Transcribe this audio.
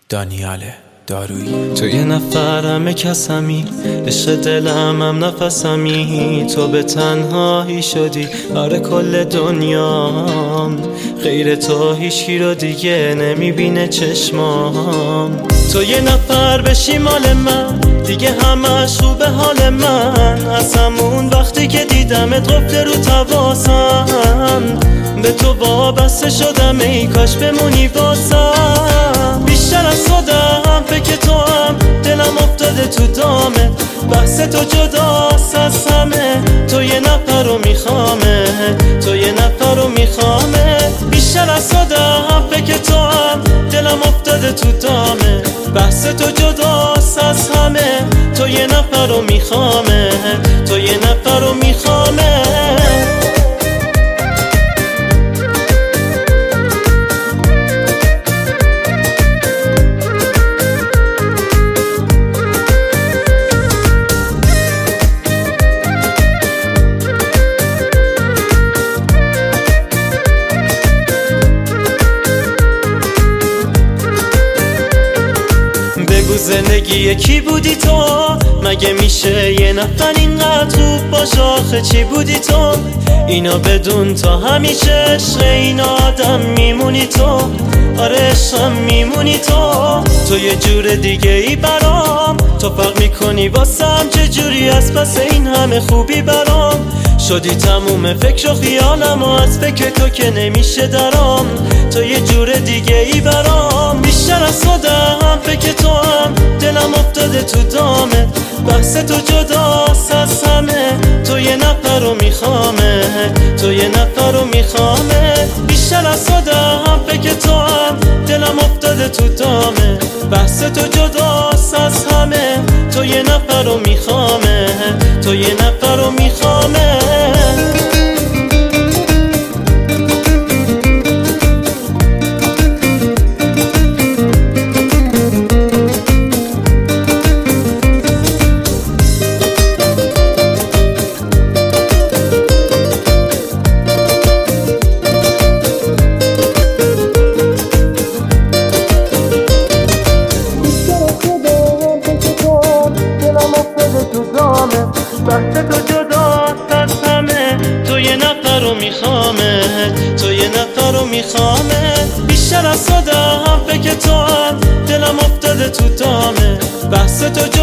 دانیال دارویی. تو یه نفر همه کسمی، عشق دلم هم نفسمی. تو به تنهایی شدی آره کل دنیام، غیر تو هیچکی رو دیگه نمیبینه چشمام. تو یه نفر بشی مال من، دیگه همش خوبه حال من. از همون وقتی که دیدمت قفل رو تواسم، به تو وابسته شدم ای کاش بمونی واسم. بیشتر از خودم فکر تو هم دلم افتاده تو دامه، بحث تو جداست از همه. تو یه نفر رو میخوامه، تو یه نفر رو میخوامه. بیشتر از خودم فکر تو هم دلم افتاده تو دامه، بحث تو جداست از همه. تو یه نفر رو میخوامه، تو یه نفر رو میخوامه. زندگی یکی بودی تو، مگه میشه یه نفر اینقدر خوب باشه؟ آخه چی بودی تو؟ اینا بدون تو همیشه عشق این آدم میمونی تو، آره عشقم میمونی تو. تو یه جور دیگه ای برام، تو فرق میکنی واسم چجوری از پس این همه خوبی برام. شدی تموم فکر و خیالم و از فکر تو که نمیشه درام. تو یه جور دیگه ای برام، بیشتر از خودم فکر تو هم دلم افتاده تو دامه، بحث تو جداست از همه. تو یه نفر رو میخوامه، تو یه نفر رو میخوامه. بیشتر از خودم فکر تو هم دلم افتاده تو دامه، بحث تو جداست از همه. تو یه نفر رو میخوامه، تو یه نفر رو میخوامه. بحث تو جداست از همه. تو یه نفر رو میخوامه، تو یه نفر رو میخوامه. بیشتر از خودم فکر تو هم دلم افتاده تو دامه، بحث تو